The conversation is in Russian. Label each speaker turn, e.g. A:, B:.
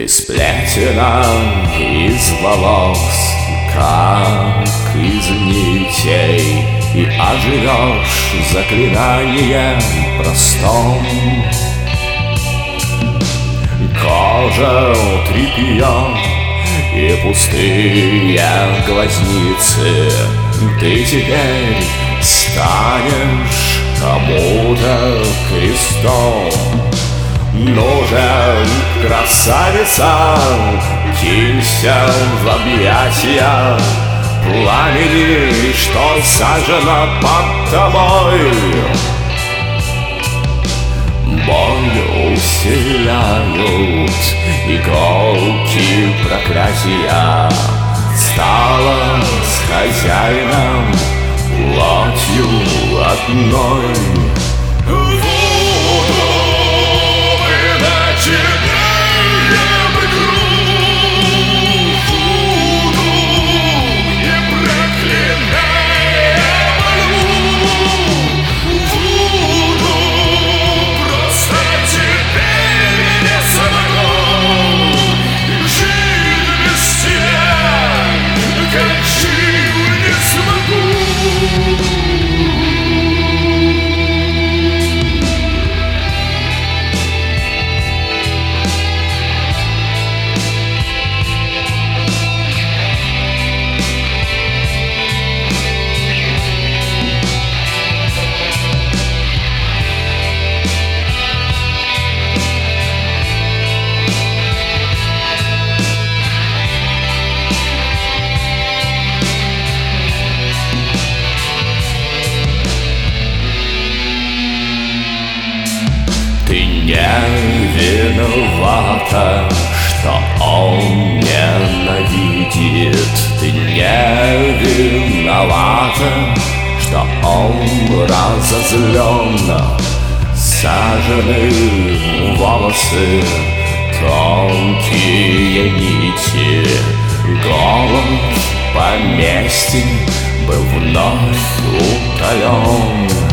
A: Ты сплетена из волос, как из нитей, и оживешь заклинанием простом. Кожа тряпья и пустые глазницы, ты теперь станешь кому-то крестом. Нужен, красавица, кинься в объятия пламени, что зажжено под тобой. Боль усиляют иголки проклятия. Стала с хозяином плотью одной. Ты не виновата, что он ненавидит. Ты не виновата, что он разозлен. Сажены волосы, тонкие нити. Голод поместья был вновь утолен.